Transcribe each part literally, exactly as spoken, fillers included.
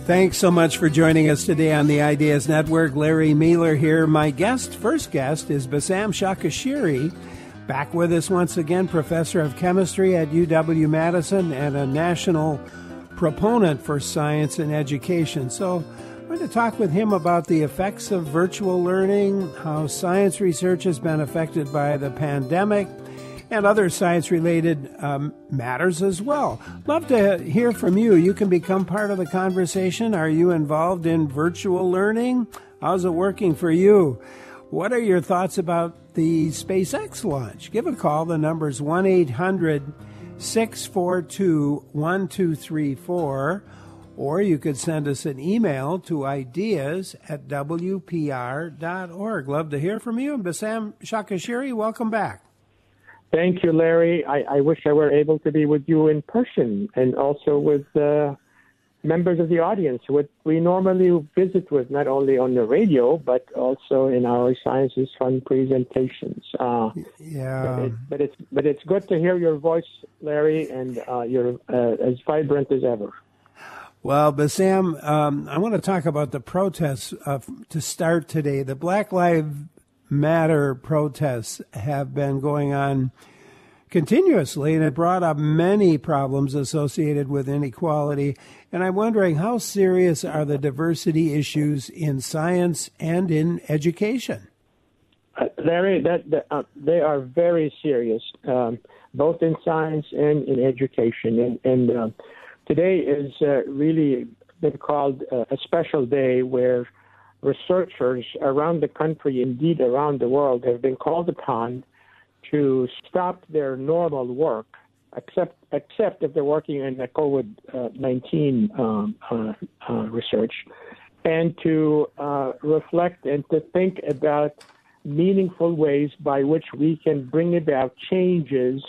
Thanks so much for joining us today on the Ideas Network. Larry Mueller here. My guest, first guest, is Bassam Shakashiri. Back with us once again, professor of chemistry at U W-Madison and a national proponent for science and education. So I'm going to talk with him about the effects of virtual learning, how science research has been affected by the pandemic, and other science-related um, matters as well. Love to hear from you. You can become part of the conversation. Are you involved in virtual learning? How's it working for you? What are your thoughts about the SpaceX launch? Give a call. The number's one eight hundred six four two one two three four, or you could send us an email to ideas at w p r dot org. Love to hear from you. And Bassam Shakashiri, welcome back. Thank you, Larry. I, I wish I were able to be with you in person and also with uh, members of the audience, who we normally visit with not only on the radio, but also in our Sciences Fund presentations. Uh, yeah. But, it, but, it's, but it's good to hear your voice, Larry, and uh, you're uh, as vibrant as ever. Well, Bassam, um, I want to talk about the protests uh, to start today. The Black Lives Matter protests have been going on continuously, and it brought up many problems associated with inequality. And I'm wondering, how serious are the diversity issues in science and in education? Uh, Larry, that, that uh, they are very serious, um, both in science and in education. And, and uh, today is uh, really been called uh, a special day where researchers around the country, indeed around the world, have been called upon to stop their normal work, except except if they're working in the COVID nineteen um, uh, uh, research, and to uh, reflect and to think about meaningful ways by which we can bring about changes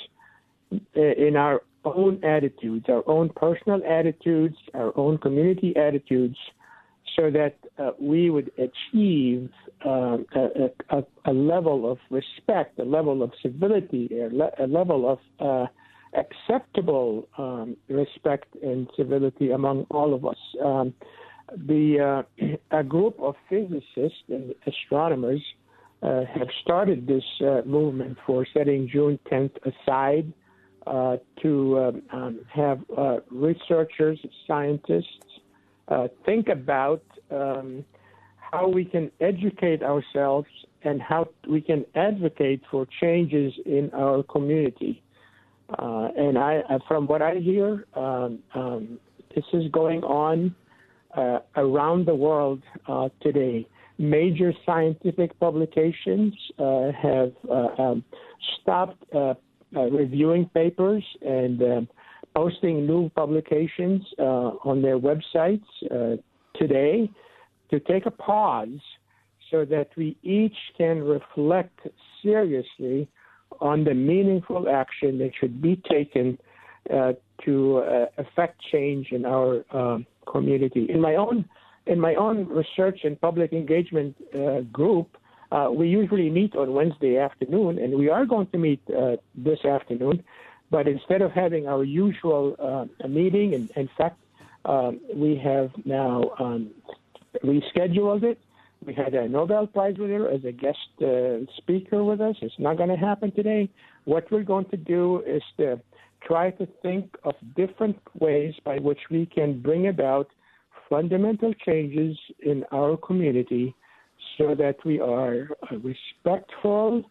in our own attitudes, our own personal attitudes, our own community attitudes, so that uh, we would achieve uh, a, a, a level of respect, a level of civility, a, le- a level of uh, acceptable um, respect and civility among all of us. Um, the uh, a group of physicists and astronomers uh, have started this uh, movement for setting June tenth aside uh, to um, um, have uh, researchers, scientists, Uh, think about um, how we can educate ourselves and how we can advocate for changes in our community. Uh, and I, from what I hear, um, um, this is going on uh, around the world uh, today. Major scientific publications uh, have uh, um, stopped uh, uh, reviewing papers and um, posting new publications uh, on their websites uh, today to take a pause so that we each can reflect seriously on the meaningful action that should be taken uh, to uh, affect change in our uh, community. In my own in my own research and public engagement uh, group, uh, we usually meet on Wednesday afternoon, and we are going to meet uh, this afternoon. But instead of having our usual uh, meeting, and in fact, um, we have now um, rescheduled it. We had a Nobel Prize winner as a guest uh, speaker with us. It's not going to happen today. What we're going to do is to try to think of different ways by which we can bring about fundamental changes in our community so that we are uh, respectful,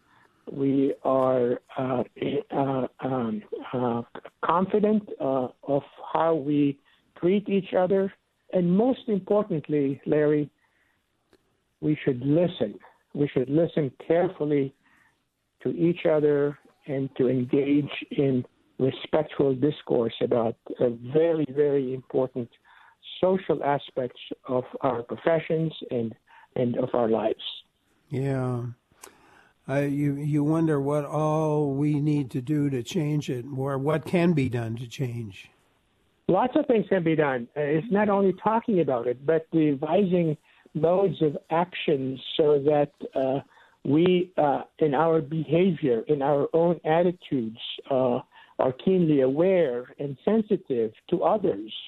we are uh, uh, um, uh, confident uh, of how we treat each other. And most importantly, Larry, we should listen. We should listen carefully to each other and to engage in respectful discourse about uh, very, very important social aspects of our professions and, and of our lives. Yeah. Uh, you you wonder what all we need to do to change it, or what can be done to change. Lots of things can be done. Uh, it's not only talking about it, but devising modes of action so that uh, we, uh, in our behavior, in our own attitudes, uh, are keenly aware and sensitive to others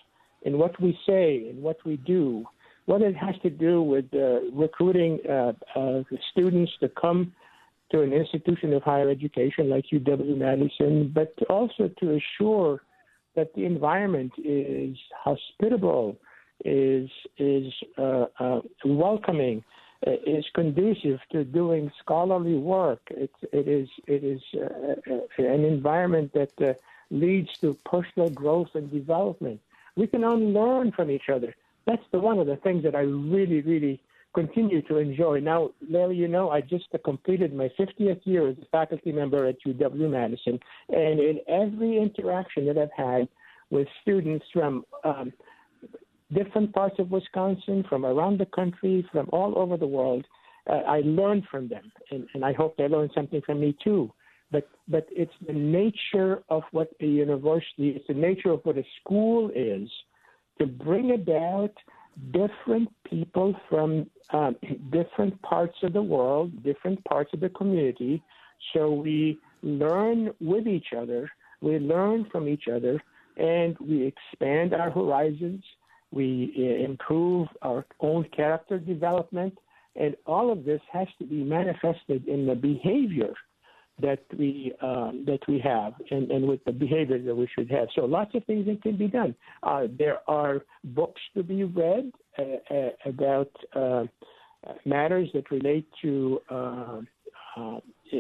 in what we say, in what we do, whether it has to do with uh, recruiting uh, uh, students to come to an institution of higher education like U W Madison, but also to assure that the environment is hospitable, is is uh, uh, welcoming, uh, is conducive to doing scholarly work. It's, it is it is uh, an environment that uh, leads to personal growth and development. We can all learn from each other. That's the one of the things that I really, really continue to enjoy. Now, Larry, you know, I just completed my fiftieth year as a faculty member at U W Madison, and in every interaction that I've had with students from um, different parts of Wisconsin, from around the country, from all over the world, uh, I learned from them, and, and I hope they learned something from me too. But but it's the nature of what a university, it's the nature of what a school is, to bring about different people from um, different parts of the world, different parts of the community, so we learn with each other, we learn from each other, and we expand our horizons, we uh, improve our own character development, and all of this has to be manifested in the behavior that we um, that we have, and, and with the behavior that we should have. So lots of things that can be done. Uh, there are books to be read uh, uh, about uh, matters that relate to uh, uh,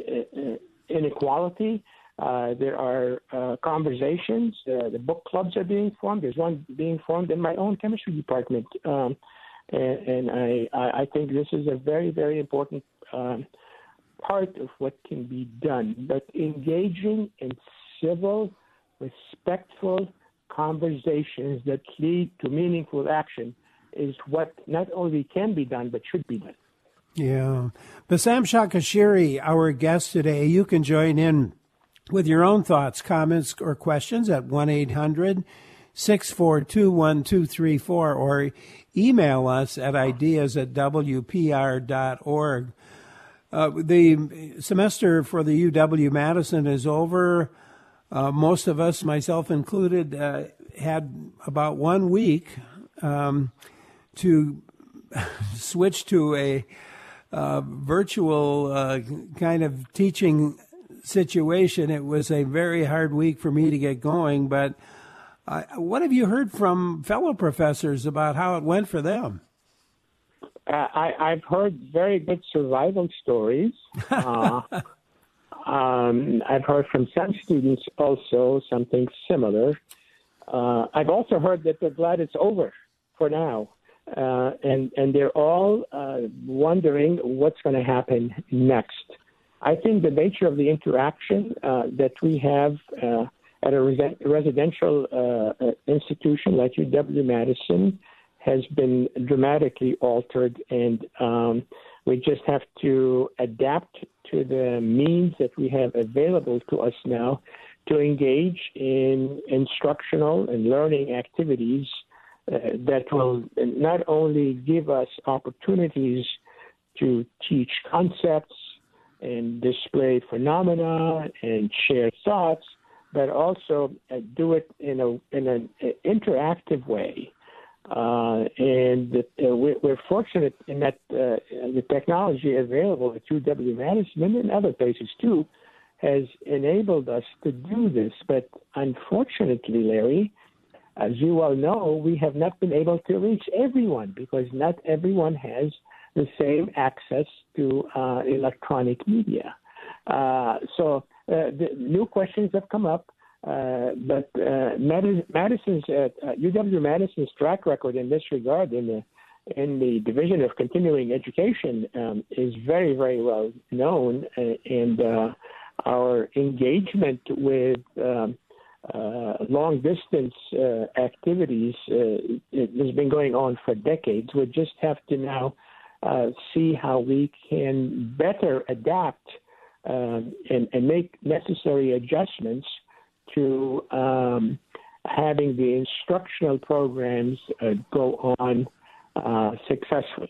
inequality. Uh, there are uh, conversations. Uh, the book clubs are being formed. There's one being formed in my own chemistry department, um, and, and I, I think this is a very, very important um, part of what can be done. But engaging in civil, respectful conversations that lead to meaningful action is what not only can be done, but should be done. Yeah. Bassam Shakashiri, our guest today, you can join in with your own thoughts, comments, or questions at one eight hundred six four two one two three four or email us at ideas at w p r dot org. Uh, the semester for the U W Madison is over. Uh, most of us, myself included, uh, had about one week um, to switch to a uh, virtual uh, kind of teaching situation. It was a very hard week for me to get going, but uh, what have you heard from fellow professors about how it went for them? Uh, I, I've heard very good survival stories. Uh, um, I've heard from some students also something similar. Uh, I've also heard that they're glad it's over for now. Uh, and, and they're all uh, wondering what's going to happen next. I think the nature of the interaction uh, that we have uh, at a res- residential uh, institution like U W Madison has been dramatically altered, and um, we just have to adapt to the means that we have available to us now to engage in instructional and learning activities uh, that will not only give us opportunities to teach concepts and display phenomena and share thoughts, but also uh, do it in a in an interactive way. Uh, and uh, we're, we're fortunate in that uh, the technology available at U W Madison and in other places too has enabled us to do this. But unfortunately, Larry, as you well know, we have not been able to reach everyone because not everyone has the same access to uh, electronic media. Uh, so uh, the new questions have come up. Uh, but uh, Madison's uh, uh, U W Madison's track record in this regard in the in the Division of Continuing Education um, is very, very well known, uh, and uh, our engagement with um, uh, long distance uh, activities uh, it has been going on for decades. We just have to now uh, see how we can better adapt um, and, and make necessary adjustments to um, having the instructional programs uh, go on uh, successfully.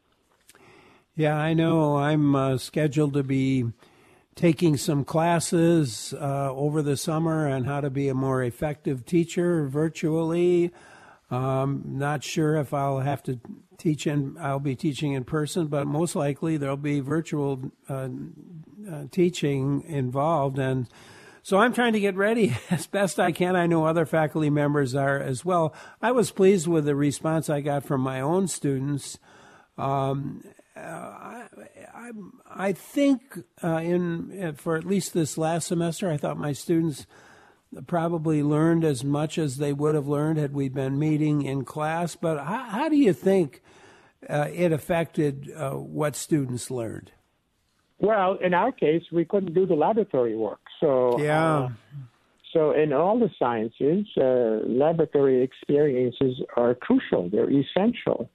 Yeah, I know. I'm uh, scheduled to be taking some classes uh, over the summer on how to be a more effective teacher virtually. Um, not sure if I'll have to teach in, I'll be teaching in person, but most likely there'll be virtual uh, uh, teaching involved. And so I'm trying to get ready as best I can. I know other faculty members are as well. I was pleased with the response I got from my own students. Um, uh, I, I, I think uh, in for at least this last semester, I thought my students probably learned as much as they would have learned had we been meeting in class. But how, how do you think uh, it affected uh, what students learned? Well, in our case, we couldn't do the laboratory work. So, yeah. Uh, so in all the sciences, uh, laboratory experiences are crucial. They're essential.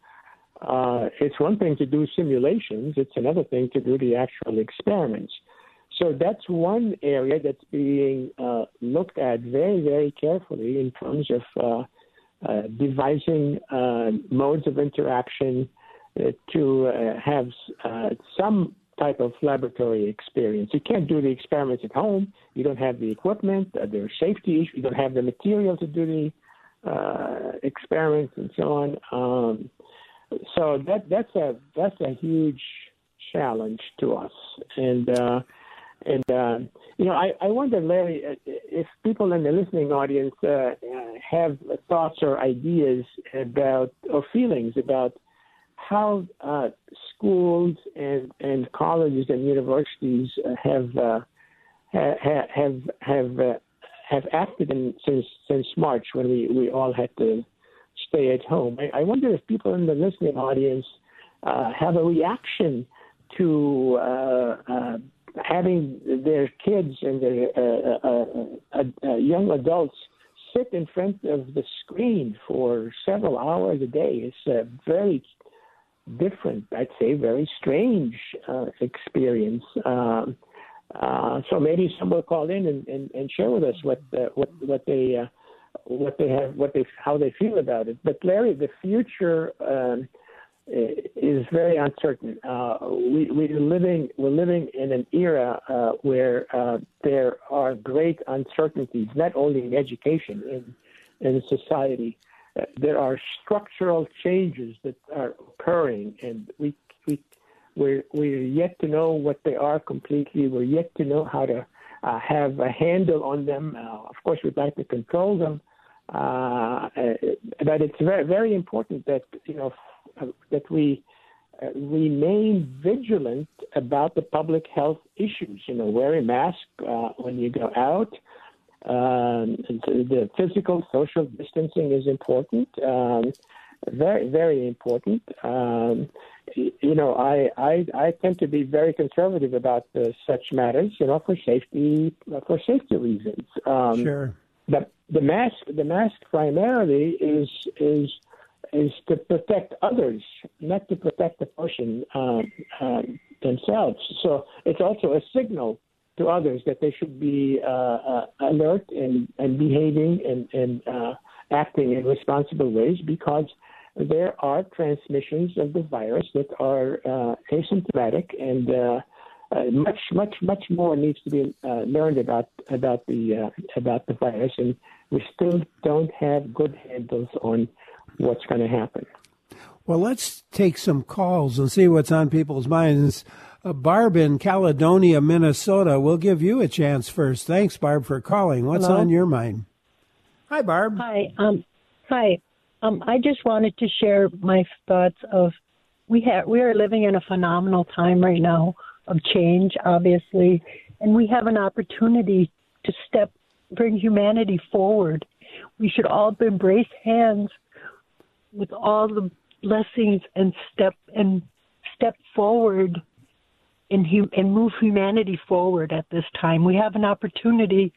Uh, it's one thing to do simulations. It's another thing to do the actual experiments. So that's one area that's being uh, looked at very, very carefully in terms of uh, uh, devising uh, modes of interaction uh, to uh, have uh, some type of laboratory experience. You can't do the experiments at home. You don't have the equipment. Uh, there are safety issues. You don't have the material to do the uh, experiments and so on. Um, so that that's a that's a huge challenge to us. And uh, And, uh, you know, I, I wonder, Larry, if people in the listening audience uh, have thoughts or ideas about or feelings about how uh, schools and, and colleges and universities have uh, ha, have have uh, have acted in, since since March when we, we all had to stay at home. I, I wonder if people in the listening audience uh, have a reaction to uh, uh, having their kids and their uh, uh, uh, uh, young adults sit in front of the screen for several hours a day. It's a very different, I'd say, very strange uh, experience. Um, uh, so maybe someone will call in and, and, and share with us what uh, what what they uh, what they have, what they how they feel about it. But Larry, the future Um, is very uncertain. Uh, we, we're living we're living in an era uh, where uh, there are great uncertainties, not only in education, in in society. Uh, there are structural changes that are occurring, and we we we're, we're yet to know what they are completely. We're yet to know how to uh, have a handle on them. Uh, of course, we'd like to control them, uh, but it's very very important that you know. that we uh, remain vigilant about the public health issues. You know, wear a mask uh, when you go out. Um, the physical, social distancing is important. Um, very, very important. Um, you know, I, I I tend to be very conservative about uh, such matters. You know, for safety for safety reasons. Um, sure. The the mask the mask primarily is is. is to protect others, not to protect the person uh, uh, themselves. So it's also a signal to others that they should be uh, uh, alert and, and behaving and, and uh, acting in responsible ways, because there are transmissions of the virus that are uh, asymptomatic, and uh, uh, much, much, much more needs to be uh, learned about about the uh, about the virus, and we still don't have good handles on what's going to happen. Well, let's take some calls and see what's on people's minds. Uh, Barb in Caledonia, Minnesota, we'll give you a chance first. Thanks, Barb, for calling. What's Hello? on your mind? Hi, Barb. Hi. Um, hi. Um, I just wanted to share my thoughts of we have we are living in a phenomenal time right now of change, obviously, and we have an opportunity to step bring humanity forward. We should all embrace hands with all the blessings and step and step forward and, and move humanity forward at this time. We have an opportunity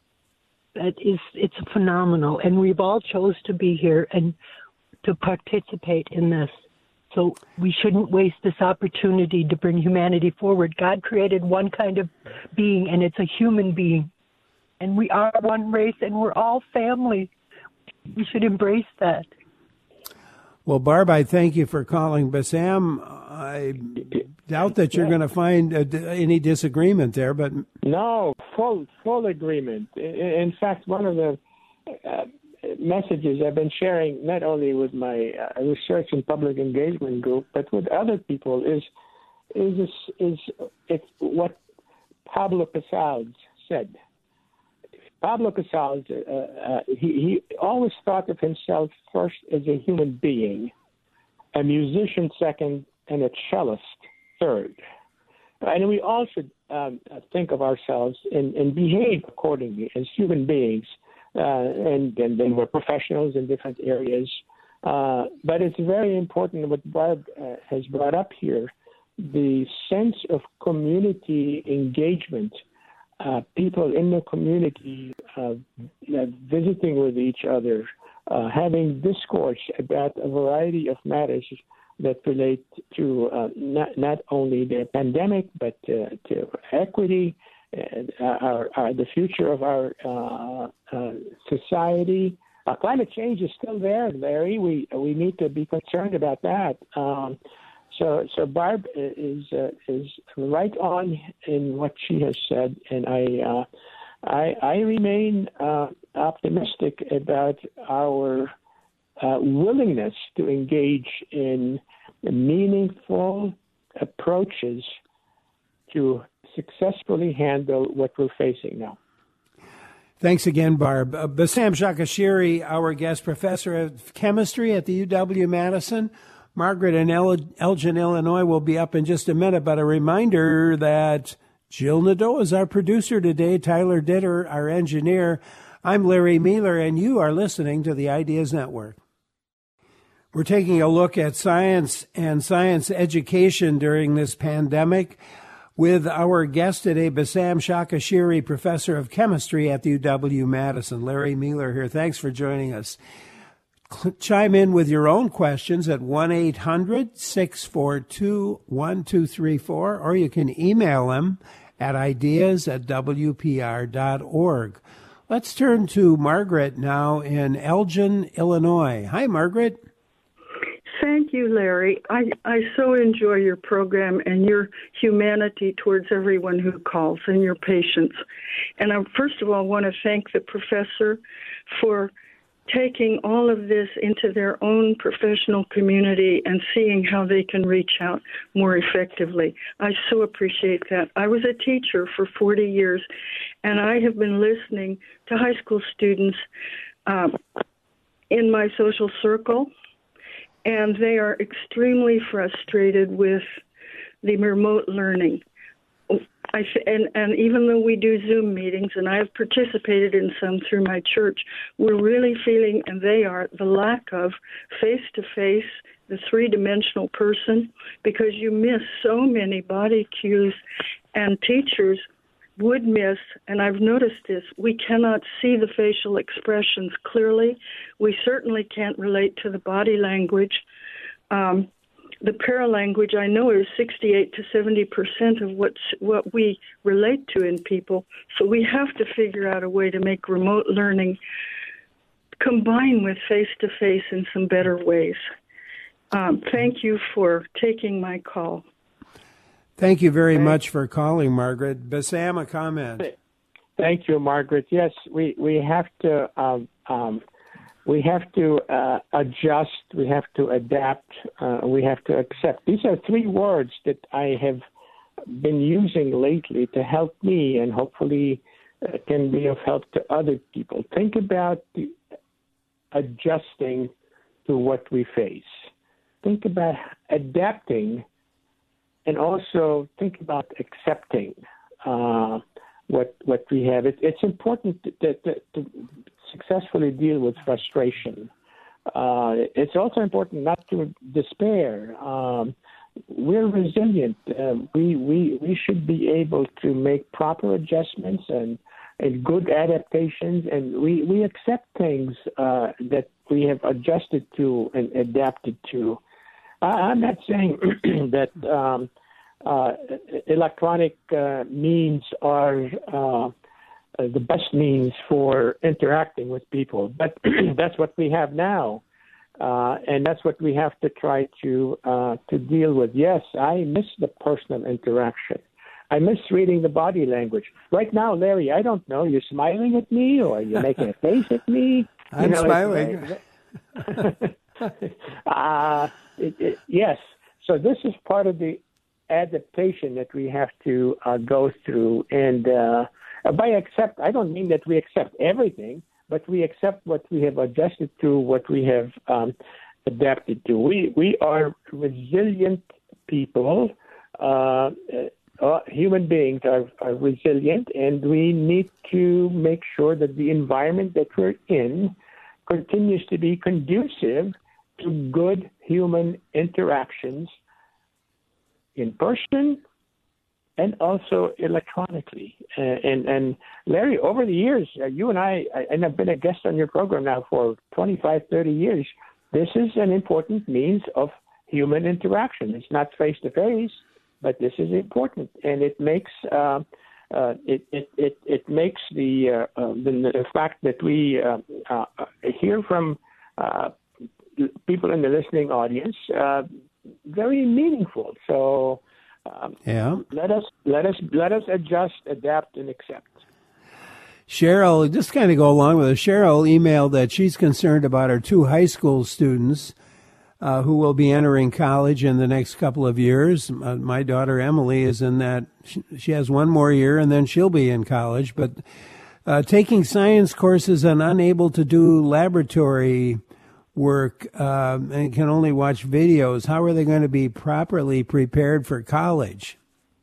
that is it's phenomenal, and we've all chose to be here and to participate in this. So we shouldn't waste this opportunity to bring humanity forward. God created one kind of being, and it's a human being. And we are one race, and we're all family. We should embrace that. Well, Barb, I thank you for calling. Bassam, I doubt that you're going to find uh, any disagreement there, but no, full full agreement. In fact, one of the uh, messages I've been sharing not only with my uh, research and public engagement group, but with other people is is is, is it's what Pablo Casals said. Pablo Casals, uh, uh, he, he always thought of himself first as a human being, a musician second, and a cellist third. And we all should um, think of ourselves and, and behave accordingly as human beings. Uh, and, and then we're professionals in different areas. Uh, but it's very important what Barb uh, has brought up here, the sense of community engagement, uh, people in the community uh, visiting with each other, uh, having discourse about a variety of matters that relate to uh, not, not only the pandemic, but uh, to equity, and our, our, the future of our uh, uh, society. Uh, climate change is still there, Larry. We we need to be concerned about that. Um, so so Barb is uh, is right on in what she has said, and I uh, I, I remain uh, optimistic about our uh, willingness to engage in meaningful approaches to successfully handle what we're facing now. Thanks again, Barb. Uh, Bassam Shakashiri, our guest professor of chemistry at the U W-Madison. Margaret in El- Elgin, Illinois will be up in just a minute, but a reminder that Jill Nadeau is our producer today, Tyler Ditter, our engineer. I'm Larry Mealer, and you are listening to the Ideas Network. We're taking a look at science and science education during this pandemic with our guest today, Bassam Shakashiri, professor of chemistry at the U W-Madison. Larry Mealer here. Thanks for joining us. Chime in with your own questions at one eight hundred six four two one two three four, or you can email them at ideas at w p r dot org. Let's turn to Margaret now in Elgin, Illinois. Hi, Margaret. Thank you, Larry. I, I so enjoy your program and your humanity towards everyone who calls and your patience. And I, first of all, want to thank the professor for taking all of this into their own professional community and seeing how they can reach out more effectively. I so appreciate that. I was a teacher for forty years, and I have been listening to high school students um, in my social circle, and they are extremely frustrated with the remote learning. I, and, and even though we do Zoom meetings, and I have participated in some through my church, we're really feeling, and they are, the lack of face-to-face, the three-dimensional person, because you miss so many body cues, and teachers would miss, and I've noticed this, we cannot see the facial expressions clearly. We certainly can't relate to the body language. Um, the paralanguage, I know, is sixty-eight to seventy percent of what's, what we relate to in people. So we have to figure out a way to make remote learning combine with face-to-face in some better ways. Um, thank you for taking my call. Thank you very much for calling, Margaret. Bassam, a comment. Thank you, Margaret. Yes, we, we have to um, um, we have to uh, adjust. We have to adapt. Uh, we have to accept. These are three words that I have been using lately to help me, and hopefully uh, can be of help to other people. Think about the adjusting to what we face. Think about adapting. And also think about accepting uh, what what we have. It, it's important to, to, to successfully deal with frustration. Uh, it's also important not to despair. Um, we're resilient. Uh, we we we should be able to make proper adjustments and and good adaptations, and we we accept things uh, that we have adjusted to and adapted to. I'm not saying that um, uh, electronic uh, means are uh, the best means for interacting with people, but that's what we have now, uh, and that's what we have to try to uh, to deal with. Yes, I miss the personal interaction. I miss reading the body language. Right now, Larry, I don't know. You're smiling at me, or you're making a face at me. I'm know, smiling. uh, it, it, yes. So this is part of the adaptation that we have to uh, go through. And uh, by accept, I don't mean that we accept everything, but we accept what we have adjusted to, what we have um, adapted to. We we are resilient people. Uh, uh, human beings are, are resilient, and we need to make sure that the environment that we're in continues to be conducive to good human interactions in person and also electronically. Uh, and, and Larry, over the years, uh, you and I, I, and I've been a guest on your program now for twenty-five, thirty years, this is an important means of human interaction. It's not face-to-face, but this is important. And it makes uh, uh, it, it, it, it makes the, uh, uh, the, the fact that we uh, uh, hear from uh, people in the listening audience uh, very meaningful. So um, yeah, let us let us let us adjust, adapt, and accept. Cheryl, just kind of go along with it. Cheryl emailed that she's concerned about her two high school students uh, who will be entering college in the next couple of years. Uh, my daughter Emily is in that; she, she has one more year, and then she'll be in college. But uh, taking science courses and unable to do laboratory work uh, and can only watch videos. How are they going to be properly prepared for college?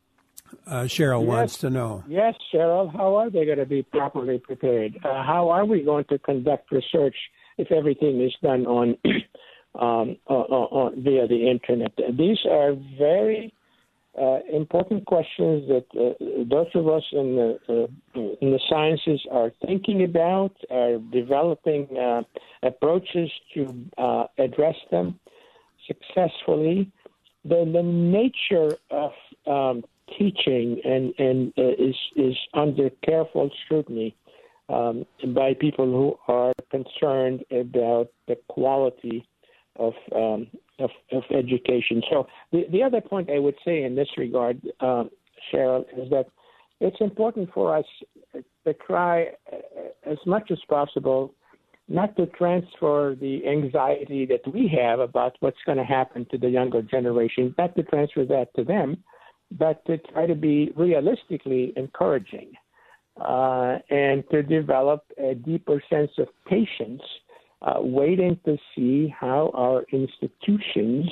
Uh, Cheryl yes. wants to know. Yes, Cheryl, how are they going to be properly prepared? Uh, how are we going to conduct research if everything is done on um, uh, uh, via the internet? These are very uh, important questions that uh, those of us in the, uh, in the sciences are thinking about, are developing uh, approaches to uh, address them successfully. The, the nature of um, teaching and, and uh, is, is under careful scrutiny um, by people who are concerned about the quality of um, Of, of education. So the, the other point I would say in this regard, um, Cheryl, is that it's important for us to try as much as possible not to transfer the anxiety that we have about what's going to happen to the younger generation, not to transfer that to them, but to try to be realistically encouraging uh, and to develop a deeper sense of patience, Uh, waiting to see how our institutions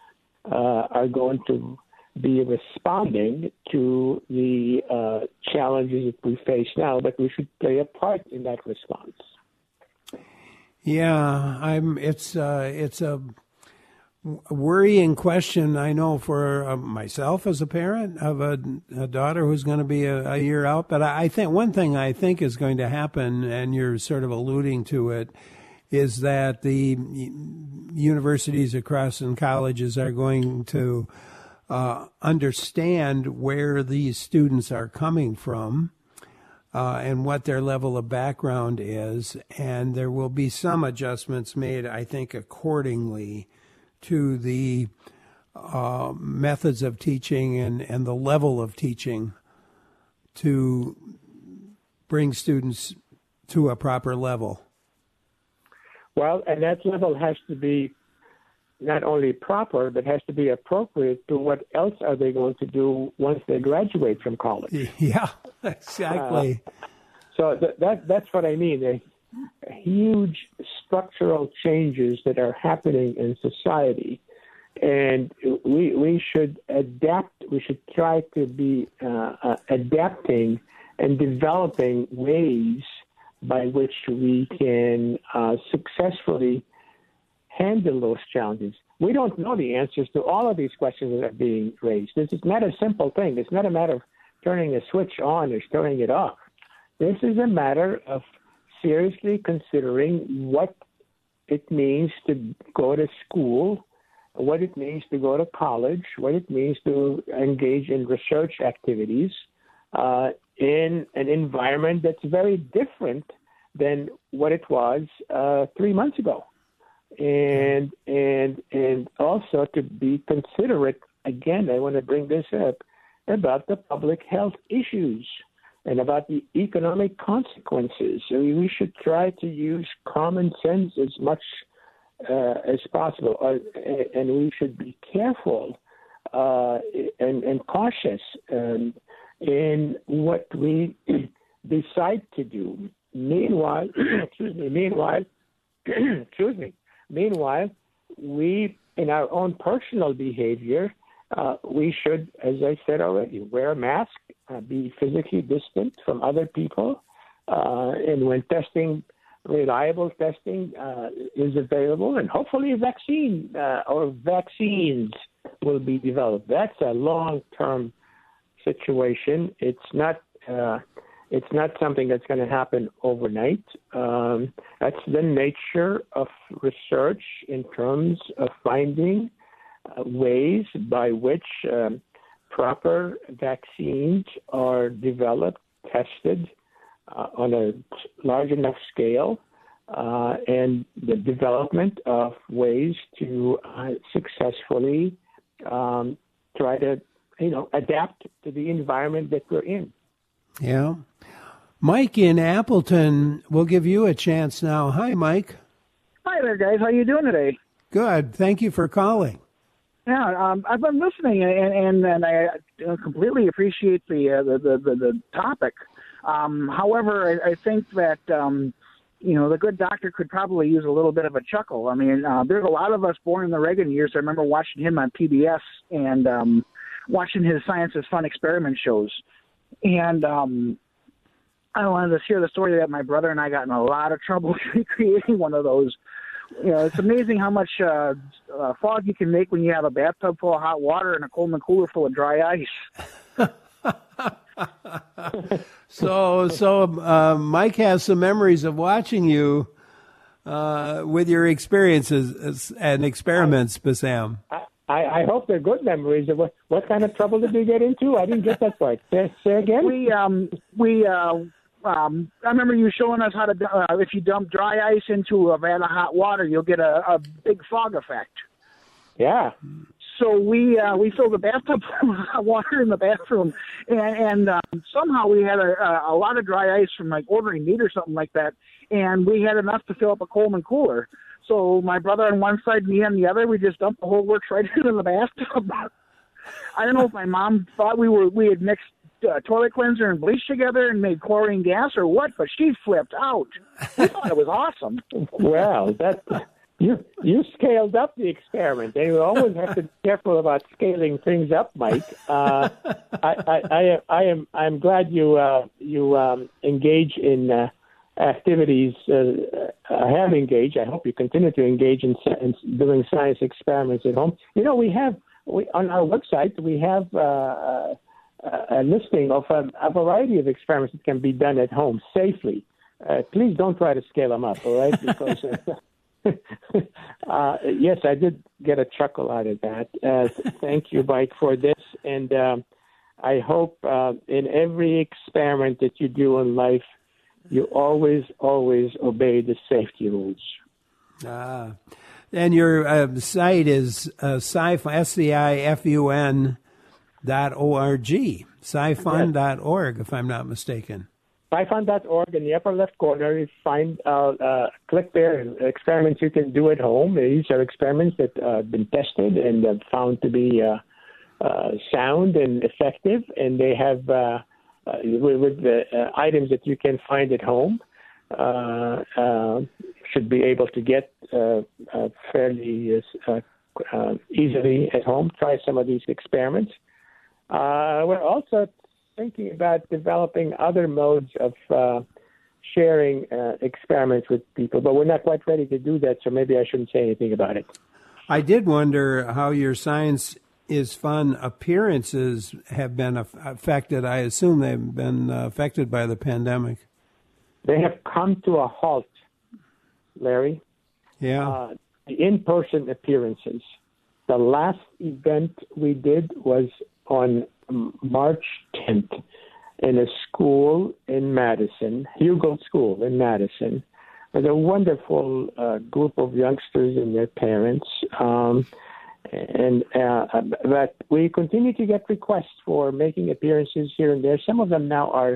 uh, are going to be responding to the uh, challenges that we face now, but we should play a part in that response. Yeah, I'm. It's uh, it's a worrying question, I know, for uh, myself as a parent of a, a daughter who's going to be a, a year out. But I, I think one thing I think is going to happen, and you're sort of alluding to it, is that the universities across and colleges are going to uh, understand where these students are coming from uh, and what their level of background is, and there will be some adjustments made, I think, accordingly to the uh, methods of teaching and, and the level of teaching to bring students to a proper level. Well, and that level has to be not only proper, but has to be appropriate to what else are they going to do once they graduate from college. Yeah, exactly. Uh, so th- that that's what I mean. The huge structural changes that are happening in society, and we we should adapt. We should try to be uh, uh, adapting and developing ways by which we can uh, successfully handle those challenges. We don't know the answers to all of these questions that are being raised. This is not a simple thing. It's not a matter of turning a switch on or turning it off. This is a matter of seriously considering what it means to go to school, what it means to go to college, what it means to engage in research activities uh, in an environment that's very different than what it was uh, three months ago. And and and also to be considerate, again, I want to bring this up, about the public health issues. and about the economic consequences. I mean, we should try to use common sense as much uh, as possible, uh, and we should be careful uh, and, and cautious um, in what we decide to do. Meanwhile, excuse me. Meanwhile, excuse me. Meanwhile, we, in our own personal behavior, uh, we should, as I said already, wear a mask, uh, be physically distant from other people, uh, and when testing, reliable testing uh, is available, and hopefully a vaccine uh, or vaccines will be developed. That's a long-term situation. It's not. Uh, It's not something that's going to happen overnight. Um, that's the nature of research in terms of finding uh, ways by which um, proper vaccines are developed, tested uh, on a large enough scale, uh, and the development of ways to uh, successfully um, try to, you know, adapt to the environment that we're in. Yeah. Mike in Appleton, we'll give you a chance now. Hi, Mike. Hi there, guys. How you doing today? Good. Thank you for calling. Yeah, um, I've been listening, and and, and I completely appreciate the uh, the, the, the the topic. Um, however, I, I think that um, you know the good doctor could probably use a little bit of a chuckle. I mean, uh, there's a lot of us born in the Reagan years. I remember watching him on P B S and um, watching his Science is Fun experiment shows. And um, I wanted to share the story that my brother and I got in a lot of trouble creating one of those. You know, it's amazing how much uh, uh, fog you can make when you have a bathtub full of hot water and a Coleman cooler full of dry ice. so, so uh, Mike has some memories of watching you uh, with your experiences and experiments, Bassam. I, I hope they're good memories. What what kind of trouble did you get into? I didn't get that part. Say, say again. We um we uh um I remember you showing us how to uh, if you dump dry ice into a vat of hot water, you'll get a, a big fog effect. Yeah. So we uh, we filled the bathtub full of hot water in the bathroom, and, and um, somehow we had a, a lot of dry ice from like ordering meat or something like that, and we had enough to fill up a Coleman cooler. So my brother on one side, me on the other, we just dumped the whole works right into the bathtub. I don't know if my mom thought we were we had mixed uh, toilet cleanser and bleach together and made chlorine gas or what, but she flipped out. We thought it was awesome. Well, that you you scaled up the experiment. And you always have to be careful about scaling things up, Mike. Uh, I, I, I, I am I'm glad you uh, you um, engage in. Uh, activities uh, I have engaged. I hope you continue to engage in, in doing science experiments at home. You know, we have we, on our website we have uh, a listing of a, a variety of experiments that can be done at home safely. Uh, please don't try to scale them up, all right? Because uh, yes, I did get a chuckle out of that. Uh, thank you, Mike, for this, and um, I hope uh, in every experiment that you do in life, you always, always obey the safety rules. Ah, and your uh, site is uh, sci-fi, S C I F U N dot O R G, sci fun dot org, if I'm not mistaken. sci fun dot org, in the upper left corner, you find, uh, uh, click there, experiments you can do at home. These are experiments that uh, have been tested and uh, found to be uh, uh, sound and effective, and they have... Uh, Uh, with, with the uh, items that you can find at home, uh, uh, should be able to get uh, uh, fairly uh, uh, easily at home. Try some of these experiments. Uh, we're also thinking about developing other modes of uh, sharing uh, experiments with people, but we're not quite ready to do that, so maybe I shouldn't say anything about it. I did wonder how your Science is Fun appearances have been affected. I assume they've been affected by the pandemic. They have come to a halt, Larry. Yeah. Uh, the in-person appearances. The last event we did was on March tenth in a school in Madison, Hugo School in Madison, with a wonderful uh, group of youngsters and their parents. Um, And uh, but we continue to get requests for making appearances here and there. Some of them now are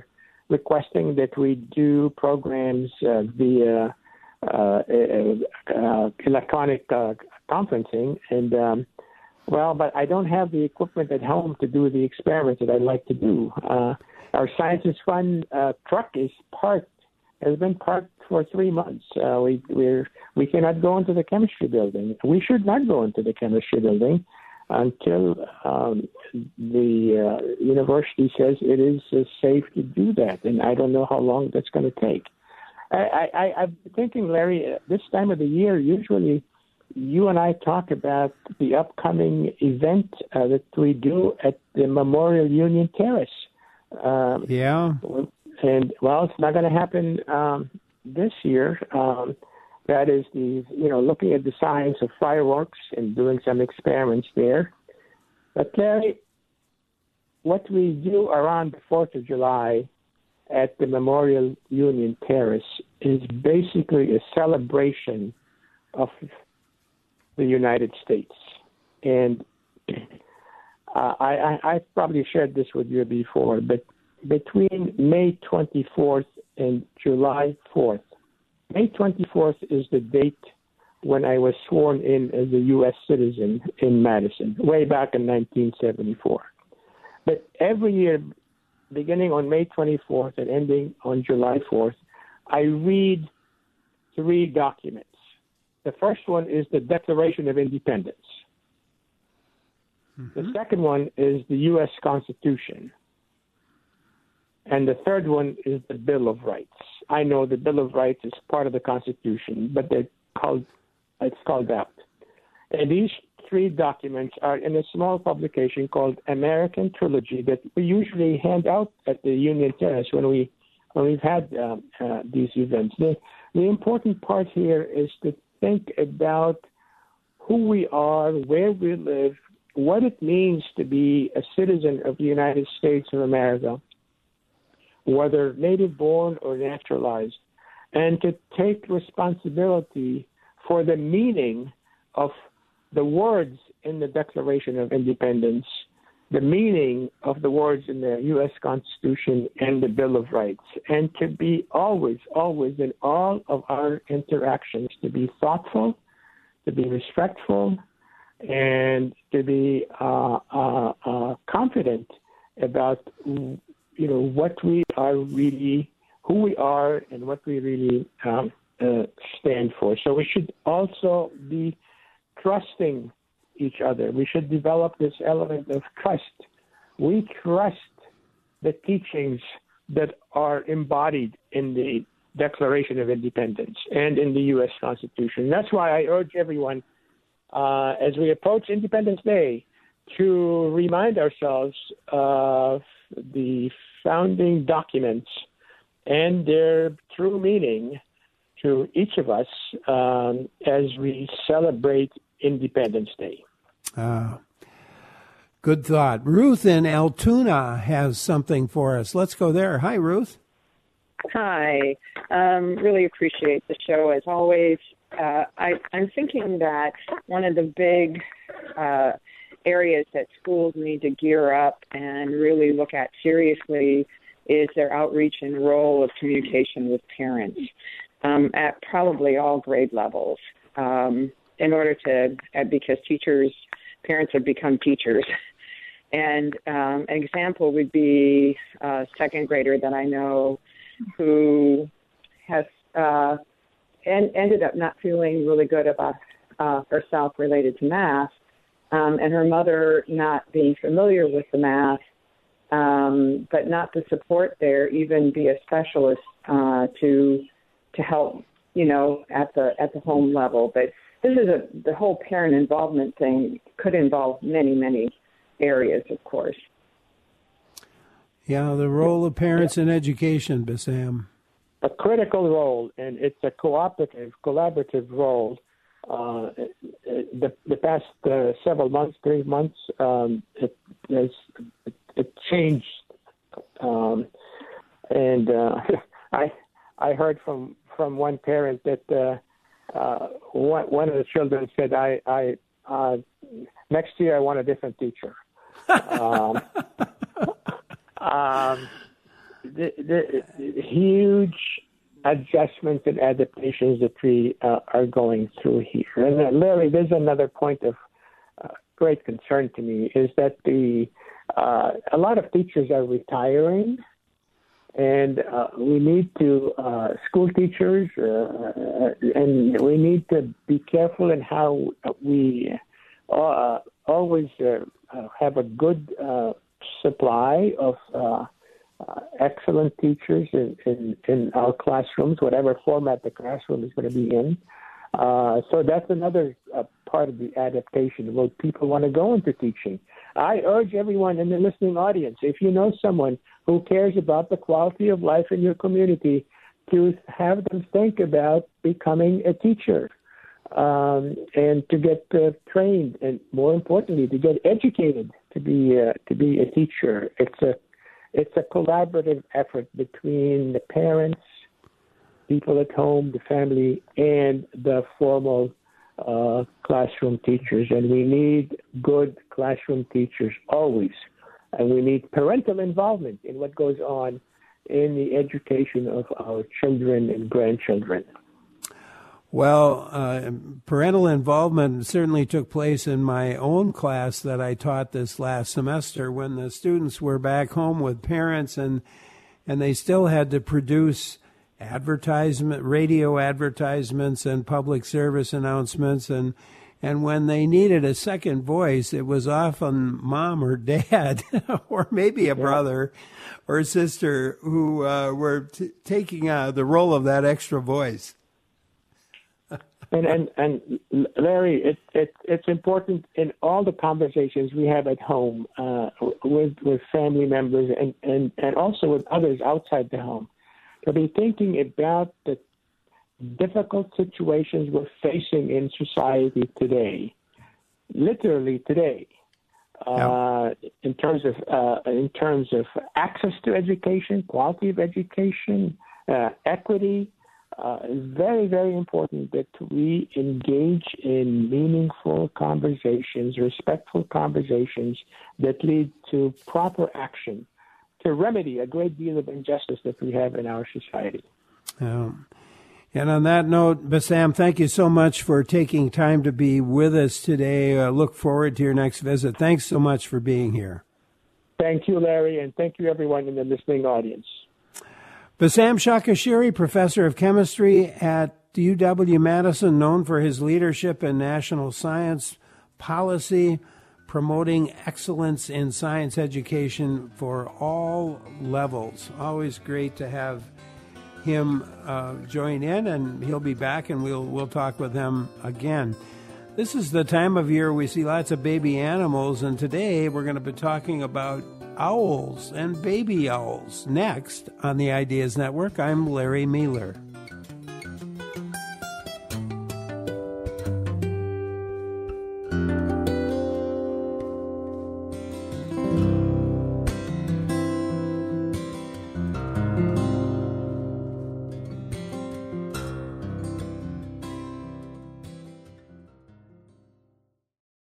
requesting that we do programs uh, via uh, uh, electronic uh, conferencing. And, um, well, but I don't have the equipment at home to do the experiments that I'd like to do. Uh, our Science is Fun uh, truck is parked, has been parked for three months. Uh, we we're, we cannot go into the chemistry building. We should not go into the chemistry building until um, the uh, university says it is uh, safe to do that. And I don't know how long that's going to take. I, I, I'm thinking, Larry, this time of the year, usually you and I talk about the upcoming event uh, that we do at the Memorial Union Terrace. Um, yeah. And, well, it's not going to happen um, this year. Um, that is the, you know, looking at the science of fireworks and doing some experiments there. But, Larry, what we do around the fourth of July at the Memorial Union Terrace is basically a celebration of the United States. And uh, I, I, I probably shared this with you before, but between May twenty-fourth and July fourth, May twenty-fourth is the date when I was sworn in as a U S citizen in Madison, way back in nineteen seventy-four. But every year, beginning on May twenty-fourth and ending on July fourth, I read three documents. The first one is the Declaration of Independence. Mm-hmm. The second one is the U S Constitution. And the third one is the Bill of Rights. I know the Bill of Rights is part of the Constitution, but they're called, it's called out. And these three documents are in a small publication called American Trilogy that we usually hand out at the Union Terrace when, we, when we've had uh, uh, these events. The, the important part here is to think about who we are, where we live, what it means to be a citizen of the United States of America, whether native-born or naturalized, and to take responsibility for the meaning of the words in the Declaration of Independence, the meaning of the words in the U S Constitution and the Bill of Rights, and to be always, always in all of our interactions, to be thoughtful, to be respectful, and to be uh, uh, uh, confident about, you know, what we are really, who we are, and what we really um, uh, stand for. So we should also be trusting each other. We should develop this element of trust. We trust the teachings that are embodied in the Declaration of Independence and in the U S Constitution. That's why I urge everyone, uh, as we approach Independence Day, to remind ourselves of the founding documents and their true meaning to each of us um, as we celebrate Independence Day. Ah, good thought. Ruth in Altoona has something for us. Let's go there. Hi, Ruth. Hi. Um, really appreciate the show, as always. Uh, I, I'm thinking that one of the big uh, areas that schools need to gear up and really look at seriously is their outreach and role of communication with parents um, at probably all grade levels. Um, in order to, because teachers, parents have become teachers. And um, an example would be a second grader that I know who has uh, en- ended up not feeling really good about uh, herself related to math, um, and her mother not being familiar with the math, um, but not the support there, even be a specialist uh, to to help, you know, at the at the home level. But this is a the whole parent involvement thing could involve many, many areas, of course. Yeah, the role of parents in education, Bassam. A critical role, and it's a cooperative, collaborative role. Uh, the, the past uh, several months, three months, um, it, it, it changed. Um, and uh, I I heard from, from one parent that uh, uh, one, one of the children said, I, I uh, next year I want a different teacher. um, um, the, the, the huge adjustments and adaptations that we uh, are going through here. And uh, Larry, there's another point of uh, great concern to me is that the uh, a lot of teachers are retiring, and uh, we need to uh, school teachers, uh, and we need to be careful in how we uh, always uh, have a good uh, supply of uh, Uh, excellent teachers in, in, in our classrooms, whatever format the classroom is going to be in. Uh, so that's another uh, part of the adaptation. Well, people want to go into teaching. I urge everyone in the listening audience, if you know someone who cares about the quality of life in your community, to have them think about becoming a teacher um, and to get uh, trained, and more importantly, to get educated to be uh, to be a teacher. It's a It's a collaborative effort between the parents, people at home, the family, and the formal uh, classroom teachers. And we need good classroom teachers always. And we need parental involvement in what goes on in the education of our children and grandchildren. Well, uh, parental involvement certainly took place in my own class that I taught this last semester when the students were back home with parents and and they still had to produce advertisement, radio advertisements and public service announcements. And, and when they needed a second voice, it was often mom or dad or maybe a brother or sister who uh, were t- taking uh, the role of that extra voice. And, and and Larry, it, it it's important in all the conversations we have at home uh, with with family members and, and, and also with others outside the home to be thinking about the difficult situations we're facing in society today, literally today, uh, yeah. in terms of uh, in terms of access to education, quality of education, uh, equity. Uh, it's very, very important that we engage in meaningful conversations, respectful conversations that lead to proper action to remedy a great deal of injustice that we have in our society. Um, and on that note, Bassam, thank you so much for taking time to be with us today. Uh, look forward to your next visit. Thanks so much for being here. Thank you, Larry, and thank you, everyone in the listening audience. Bassam Shakashiri, professor of chemistry at U W-Madison, known for his leadership in national science policy, promoting excellence in science education for all levels. Always great to have him uh, join in, and he'll be back, and we'll we'll talk with him again. This is the time of year we see lots of baby animals, and today we're going to be talking about owls and baby owls. Next on the Ideas Network, I'm Larry Meiler.